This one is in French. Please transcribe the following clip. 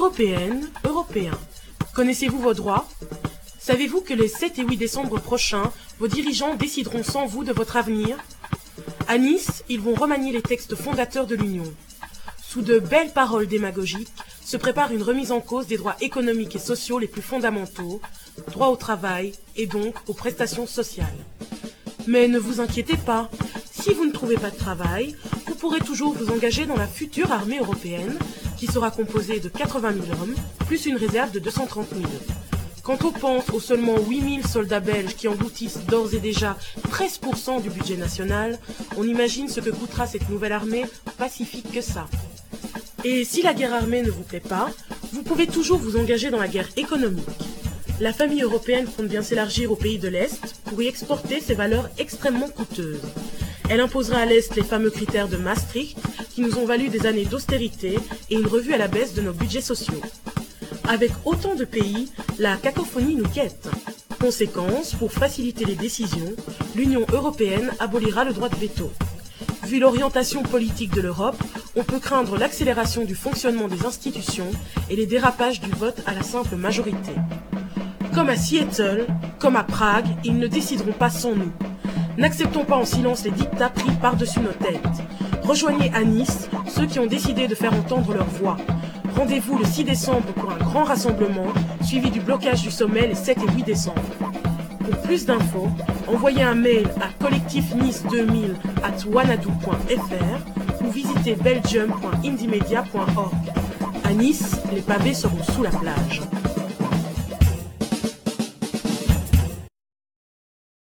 Européennes, Européens, connaissez-vous vos droits? Savez-vous que les 7 et 8 décembre prochains, vos dirigeants décideront sans vous de votre avenir? À Nice, ils vont remanier les textes fondateurs de l'Union. Sous de belles paroles démagogiques, se prépare une remise en cause des droits économiques et sociaux les plus fondamentaux, droit au travail et donc aux prestations sociales. Mais ne vous inquiétez pas, si vous ne trouvez pas de travail, vous pourrez toujours vous engager dans la future armée européenne, qui sera composée de 80 000 hommes, plus une réserve de 230 000. Quant aux pentes aux seulement 8 000 soldats belges qui engloutissent d'ores et déjà 13% du budget national, on imagine ce que coûtera cette nouvelle armée pacifique que ça. Et si la guerre armée ne vous plaît pas, vous pouvez toujours vous engager dans la guerre économique. La famille européenne compte bien s'élargir aux pays de l'Est pour y exporter ses valeurs extrêmement coûteuses. Elle imposera à l'Est les fameux critères de Maastricht qui nous ont valu des années d'austérité et une revue à la baisse de nos budgets sociaux. Avec autant de pays, la cacophonie nous guette. Conséquence, pour faciliter les décisions, l'Union européenne abolira le droit de veto. Vu l'orientation politique de l'Europe, on peut craindre l'accélération du fonctionnement des institutions et les dérapages du vote à la simple majorité. Comme à Seattle, comme à Prague, ils ne décideront pas sans nous. N'acceptons pas en silence les dictats pris par-dessus nos têtes. Rejoignez à Nice ceux qui ont décidé de faire entendre leur voix. Rendez-vous le 6 décembre pour un grand rassemblement, suivi du blocage du sommet les 7 et 8 décembre. Pour plus d'infos, envoyez un mail à collectifnice2000@wanadoo.fr ou visitez belgium.indiemedia.org. À Nice, les pavés seront sous la plage.